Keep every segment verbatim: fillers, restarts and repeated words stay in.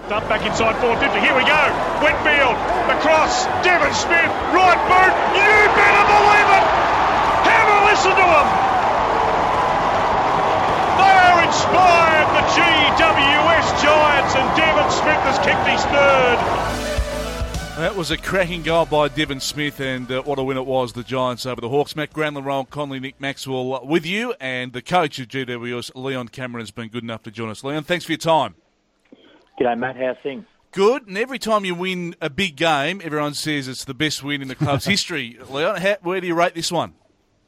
Dump back inside four fifty. Here we go. Whitfield, the cross. Devon Smith, right boot. You better believe it. Have a listen to them. They are inspired, the G W S Giants, and Devon Smith has kicked his third. That was a cracking goal by Devon Smith, and uh, what a win it was, the Giants over the Hawks. Matt Granlund, Rowan Conley, Nick Maxwell with you, and the coach of G W S, Leon Cameron, has been good enough to join us. Leon, thanks for your time. G'day, Matt. How's things? Good, and every time you win a big game, everyone says it's the best win in the club's history. Leon, how, where do you rate this one?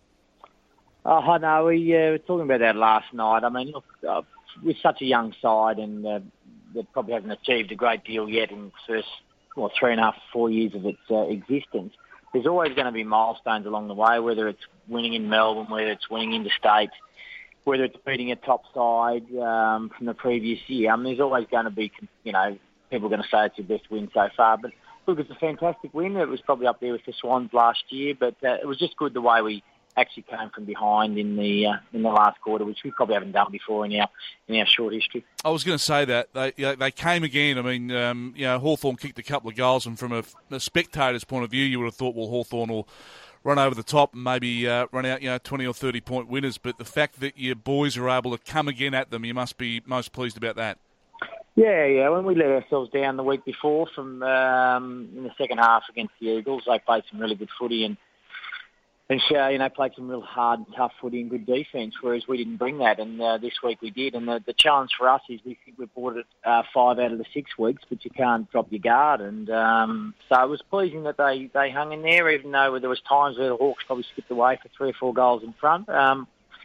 Oh, I know. We uh, were talking about that last night. I mean, look, uh, we're such a young side, and uh, they probably haven't achieved a great deal yet in the first well, three and a half, four years of its uh, existence. There's always going to be milestones along the way, whether it's winning in Melbourne, whether it's winning interstate, whether it's beating a top side um, from the previous year. I mean, there's always going to be, you know, people are going to say it's your best win so far. But look, it's a fantastic win. It was probably up there with the Swans last year, but uh, it was just good the way we actually came from behind in the uh, in the last quarter, which we probably haven't done before in our in our short history. I was going to say that they you know, they came again. I mean, um, you know, Hawthorn kicked a couple of goals, and from a, a spectator's point of view, you would have thought, well, Hawthorn will run over the top and maybe uh, run out, you know, twenty or thirty point winners. But the fact that your boys are able to come again at them, you must be most pleased about that. Yeah, yeah. When we let ourselves down the week before from um, in the second half against the Eagles, they played some really good footy and. And, uh, you know, played some real hard, tough footy and good defence, whereas we didn't bring that. And uh, this week we did. And the, the challenge for us is we think we've brought it uh, five out of the six weeks, but you can't drop your guard. And um, so it was pleasing that they, they hung in there, even though there was times where the Hawks probably skipped away for three or four goals in front. Um,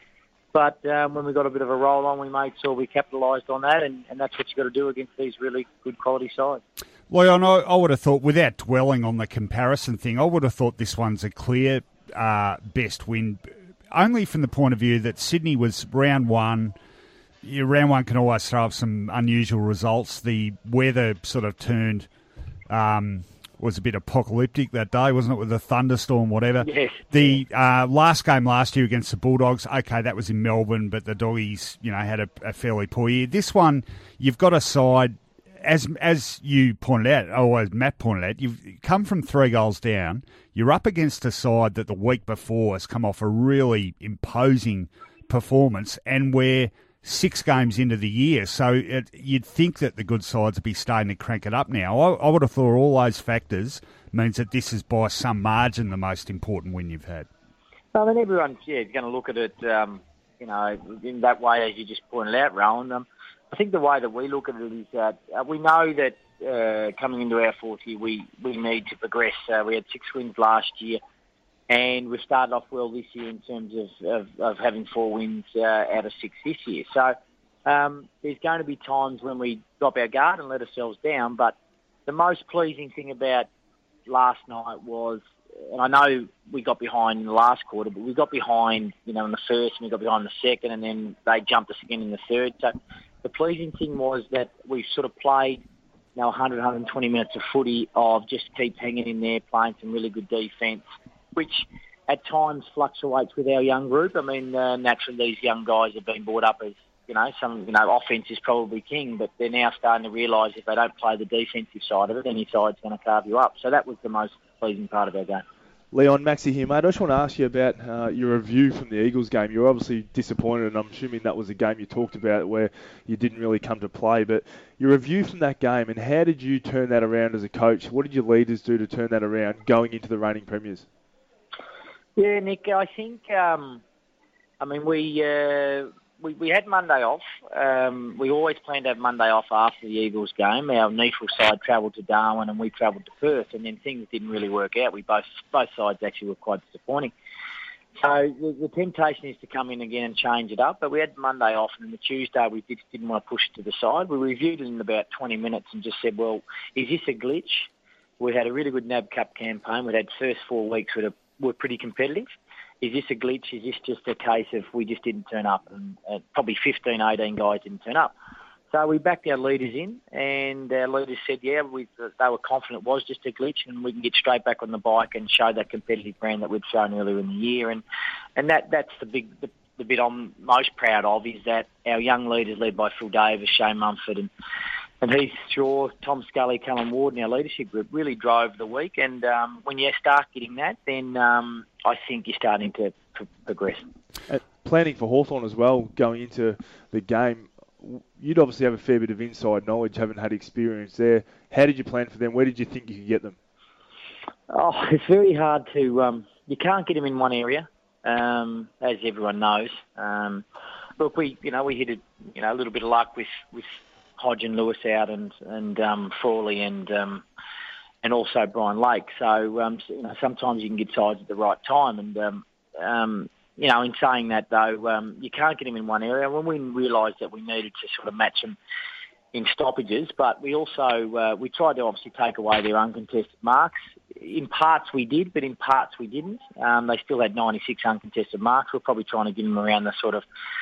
but um, when we got a bit of a roll on, we made sure we capitalised on that, and, and that's what you've got to do against these really good quality sides. Leon, I, I would have thought, without dwelling on the comparison thing, I would have thought this one's a clear Uh, best win, only from the point of view that Sydney was round one. Yeah, round one can always throw up some unusual results. The weather sort of turned, um, was a bit apocalyptic that day, wasn't it, with the thunderstorm, whatever. Yes. The uh, last game last year against the Bulldogs, okay, that was in Melbourne, but the Doggies, you know, had a, a fairly poor year. This one, you've got a side, as as you pointed out, or as Matt pointed out, you've come from three goals down. You're up against a side that the week before has come off a really imposing performance, and we're six games into the year. So it, you'd think that the good sides would be starting to crank it up now. I, I would have thought all those factors means that this is by some margin the most important win you've had. I mean, everyone's yeah, going to look at it, um, you know, in that way, as you just pointed out, Rowan. Um, I think the way that we look at it is that uh, we know that uh, coming into our fourth year, we, we need to progress. Uh, we had six wins last year, and we started off well this year in terms of, of, of having four wins uh, out of six this year. So um, there's going to be times when we drop our guard and let ourselves down, but the most pleasing thing about last night was, and I know we got behind in the last quarter, but we got behind, you know, in the first, and we got behind in the second, and then they jumped us again in the third. So the pleasing thing was that we sort of played, you know, one hundred, one hundred twenty minutes of footy of just keep hanging in there, playing some really good defence, which at times fluctuates with our young group. I mean, uh, naturally these young guys have been brought up as, you know, some, you know, offence is probably king, but they're now starting to realise if they don't play the defensive side of it, any side's going to carve you up. So that was the most pleasing part of our game. Leon, Maxie here, mate. I just want to ask you about uh, your review from the Eagles game. You were obviously disappointed, and I'm assuming that was a game you talked about where you didn't really come to play. But your review from that game, and how did you turn that around as a coach? What did your leaders do to turn that around going into the reigning premiers? Yeah, Nick, I think, um, I mean, we, uh, we we had Monday off. Um, we always planned to have Monday off after the Eagles game. Our neutral side travelled to Darwin and we travelled to Perth, and then things didn't really work out. We both both sides actually were quite disappointing. So the, the temptation is to come in again and change it up. But we had Monday off, and then the Tuesday we just didn't want to push it to the side. We reviewed it in about twenty minutes and just said, well, is this a glitch? We had a really good N A B Cup campaign. We'd had first four weeks that were pretty competitive. Is this a glitch? Is this just a case of we just didn't turn up? And uh, probably fifteen, eighteen guys didn't turn up. So we backed our leaders in, and our leaders said, yeah, we, they were confident it was just a glitch, and we can get straight back on the bike and show that competitive brand that we'd shown earlier in the year. And and that that's the big the, the bit I'm most proud of, is that our young leaders, led by Phil Davis, Shane Mumford, and and Heath Shaw, Tom Scully, Callum Ward, and our leadership group really drove the week. And um, when you start getting that, then um, I think you're starting to pro- progress. Uh, planning for Hawthorn as well, going into the game, you'd obviously have a fair bit of inside knowledge, haven't had experience there. How did you plan for them? Where did you think you could get them? Oh, it's very hard to... Um, you can't get them in one area, um, as everyone knows. Um, look, we you know we hit a, you know, a little bit of luck with, with Hodge and Lewis out, and and um, Frawley and um, and also Brian Lake. So, um, so you know sometimes you can get sides at the right time. And um, um, you know, in saying that though, um, you can't get them in one area. When we realised that we needed to sort of match them in stoppages, but we also uh, we tried to obviously take away their uncontested marks. In parts we did, but in parts we didn't. Um, they still had ninety-six uncontested marks. We're probably trying to get them around the sort of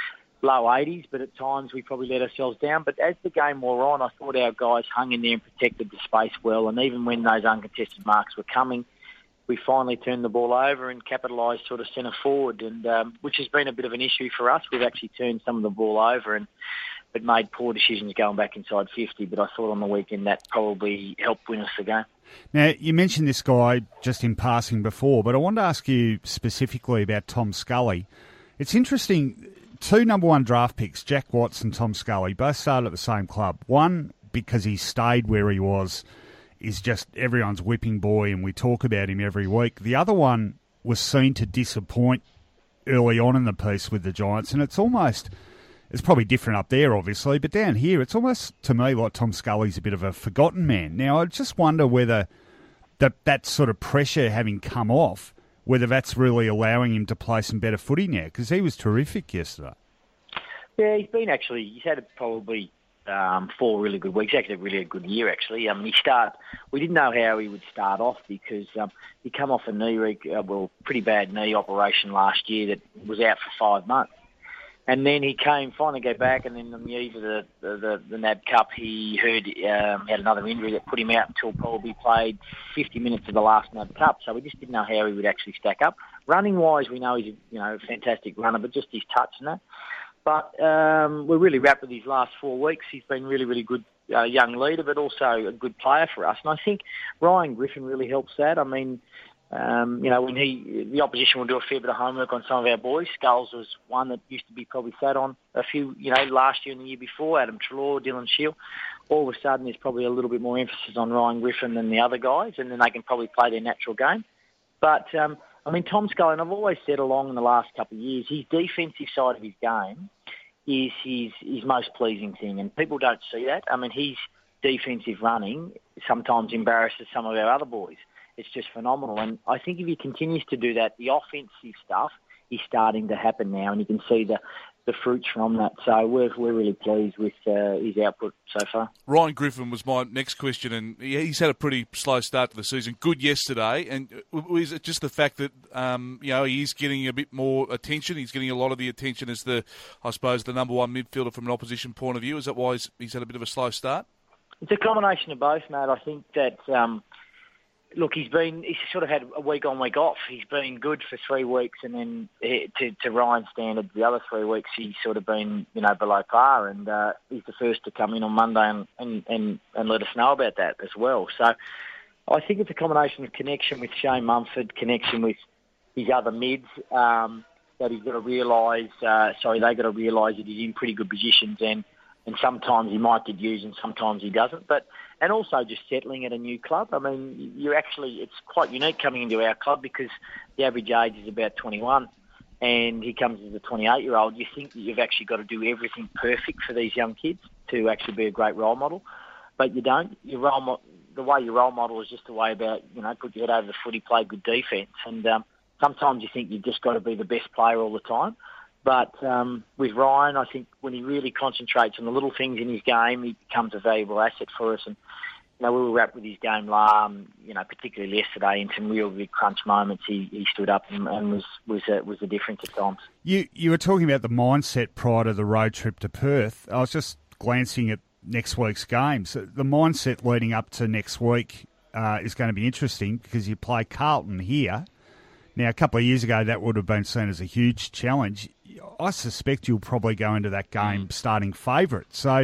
low eighties, but at times we probably let ourselves down. But as the game wore on, I thought our guys hung in there and protected the space well. And even when those uncontested marks were coming, we finally turned the ball over and capitalised sort of centre forward, and um, which has been a bit of an issue for us. We've actually turned some of the ball over and but made poor decisions going back inside fifty. But I thought on the weekend that probably helped win us the game. Now, you mentioned this guy just in passing before, but I wanted to ask you specifically about Tom Scully. It's interesting, two number one draft picks, Jack Watts and Tom Scully, both started at the same club. One, because he stayed where he was, is just everyone's whipping boy, and we talk about him every week. The other one was seen to disappoint early on in the piece with the Giants, and it's almost... It's probably different up there, obviously, but down here, it's almost, to me, like Tom Scully's a bit of a forgotten man. Now, I just wonder whether that, that sort of pressure having come off, whether that's really allowing him to play some better footy now, because he was terrific yesterday. Yeah, he's been actually, he's had probably um, four really good weeks, actually a really good year, actually. Um, he start, we didn't know how he would start off because um, he come off a knee, uh, well, pretty bad knee operation last year that was out for five months. And then he came, finally go back, and then on the eve of the, the, the, the N A B Cup, he heard um, had another injury that put him out until probably played fifty minutes of the last N A B Cup. So we just didn't know how he would actually stack up. Running-wise, we know he's a you know, fantastic runner, but just his touch and that. But um, we're really wrapped with his last four weeks. He's been really, really good uh, young leader, but also a good player for us. And I think Ryan Griffin really helps that. I mean... Um, you know, when he, the opposition will do a fair bit of homework on some of our boys. Skulls was one that used to be probably sat on a few, you know, last year and the year before. Adam Treloar, Dylan Shield. All of a sudden, there's probably a little bit more emphasis on Ryan Griffin than the other guys, and then they can probably play their natural game. But, um, I mean, Tom Scully, and I've always said along in the last couple of years, his defensive side of his game is his, his most pleasing thing, and people don't see that. I mean, his defensive running sometimes embarrasses some of our other boys. It's just phenomenal. And I think if he continues to do that, the offensive stuff is starting to happen now, and you can see the, the fruits from that. So we're, we're really pleased with uh, his output so far. Ryan Griffin was my next question, and he's had a pretty slow start to the season. Good yesterday, and is it just the fact that um, you know he's getting a bit more attention? He's getting a lot of the attention as the, I suppose, the number one midfielder from an opposition point of view. Is that why he's, he's had a bit of a slow start? It's a combination of both, Matt. I think that... Um, Look, he's been, he's sort of had a week on, week off. He's been good for three weeks, and then to, to Ryan's standards, the other three weeks he's sort of been, you know, below par, and uh, he's the first to come in on Monday and, and, and, and let us know about that as well. So I think it's a combination of connection with Shane Mumford, connection with his other mids, um, that he's got to realise, uh, sorry, they've got to realise that he's in pretty good positions, and, and sometimes he might get used and sometimes he doesn't. But and also just settling at a new club. I mean, you actually, it's quite unique coming into our club because the average age is about twenty-one, and he comes as a twenty-eight-year-old. You think that you've actually got to do everything perfect for these young kids to actually be a great role model, but you don't. Your role mo- the way you role model is just a way about, you know, put your head over the footy, play good defence, and um, sometimes you think you've just got to be the best player all the time. But um, with Ryan, I think when he really concentrates on the little things in his game, he becomes a valuable asset for us. And you know, we were wrapped with his game, um, you know, particularly yesterday in some real big crunch moments. He, he stood up and, and was was a, was a difference at times. You you were talking about the mindset prior to the road trip to Perth. I was just glancing at next week's games. The mindset leading up to next week uh, is going to be interesting because you play Carlton here. Now, a couple of years ago, that would have been seen as a huge challenge. I suspect you'll probably go into that game starting favourite. So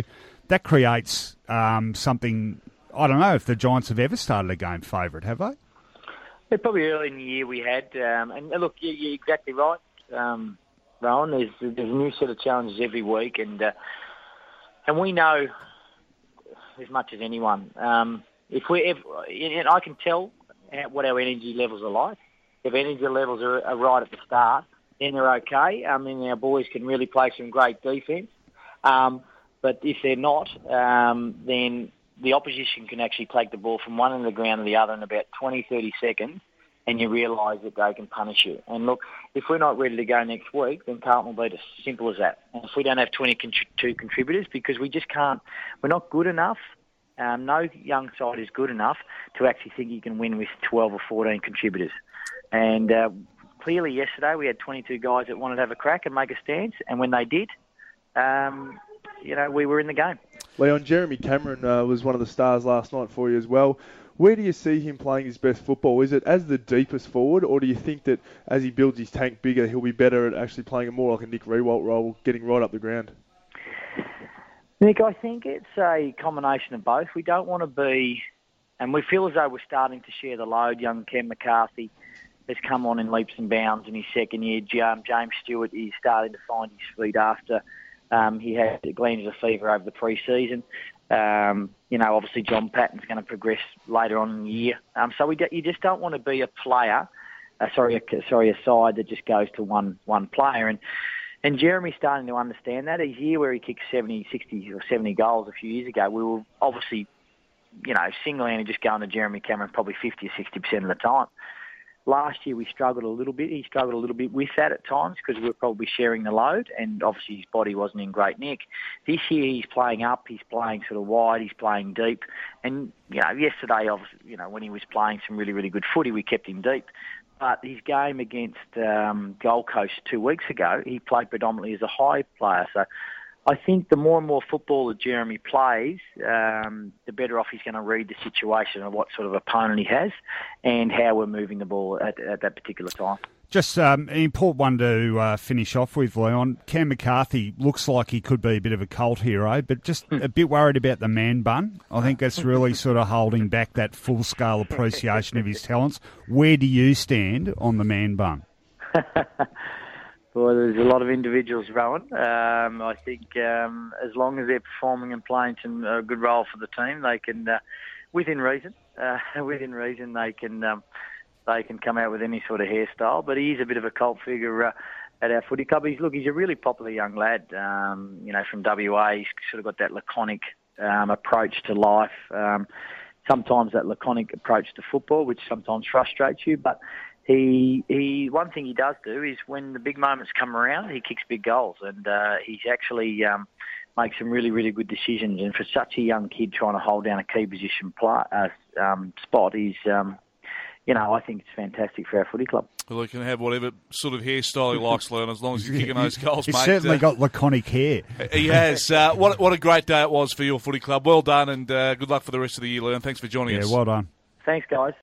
that creates um, something. I don't know if the Giants have ever started a game favourite, have they? Yeah, probably early in the year we had. Um, and look, you're, you're exactly right, um, Rowan. There's, there's a new set of challenges every week, and uh, and we know as much as anyone. Um, if we, if, and I can tell what our energy levels are like. If energy levels are, are right at the start, then they're okay. I mean, our boys can really play some great defence. Um, but if they're not, um, then the opposition can actually take the ball from one end of the ground to the other in about twenty, thirty seconds, and you realise that they can punish you. And look, if we're not ready to go next week, then Carlton will beat us. Simple as that. And if we don't have twenty-two contributors, because we just can't, we're not good enough. Um, no young side is good enough to actually think you can win with twelve or fourteen contributors. And uh, clearly yesterday we had twenty-two guys that wanted to have a crack and make a stance, and when they did, um, you know, we were in the game. Leon, Jeremy Cameron uh, was one of the stars last night for you as well. Where do you see him playing his best football? Is it as the deepest forward, or do you think that as he builds his tank bigger, he'll be better at actually playing a more like a Nick Riewoldt role, getting right up the ground? Nick, I think it's a combination of both. We don't want to be, and we feel as though we're starting to share the load. Young Ken McCarthy has come on in leaps and bounds in his second year. James Stewart is starting to find his feet after um, he had glandula fever over the pre-season. Um, you know, obviously John Patton's going to progress later on in the year. Um, so we do, you just don't want to be a player, uh, sorry, a, sorry, a side that just goes to one one player. And and Jeremy's starting to understand that. His year where he kicked seventy, sixty or seventy goals a few years ago, we were obviously, you know, single-handed just going to Jeremy Cameron probably fifty or sixty percent of the time. Last year we struggled a little bit. He struggled a little bit with that at times because we were probably sharing the load, and obviously his body wasn't in great nick. This year he's playing up, he's playing sort of wide, he's playing deep. And, you know, yesterday, obviously, you know, when he was playing some really, really good footy, we kept him deep. But his game against um, Gold Coast two weeks ago, he played predominantly as a high player. So I think the more and more football that Jeremy plays, um, the better off he's going to read the situation and what sort of opponent he has and how we're moving the ball at, at that particular time. Just um, an important one to uh, finish off with, Leon. Cam McCarthy looks like he could be a bit of a cult hero, but just a bit worried about the man bun. I think that's really sort of holding back that full-scale appreciation of his talents. Where do you stand on the man bun? Well, there's a lot of individuals, Rowan. Um, I think um, as long as they're performing and playing some uh, good role for the team, they can, uh, within reason, uh, within reason, they can um, they can come out with any sort of hairstyle. But he is a bit of a cult figure uh, at our footy club. He's look, he's a really popular young lad. Um, you know, from W A, he's sort of got that laconic um, approach to life. Um, sometimes that laconic approach to football, which sometimes frustrates you, but. He he. One thing he does do is when the big moments come around, he kicks big goals, and uh, he's actually um, makes some really really good decisions. And for such a young kid trying to hold down a key position play, uh, um, spot, is um, you know I think it's fantastic for our footy club. Well, he can have whatever sort of hairstyle he likes, Leon, as long as he's kicking those goals, he's mate. He's certainly uh, got laconic hair. He has. Uh, what what a great day it was for your footy club. Well done, and uh, good luck for the rest of the year, Leon. Thanks for joining yeah, us. Yeah, well done. Thanks, guys.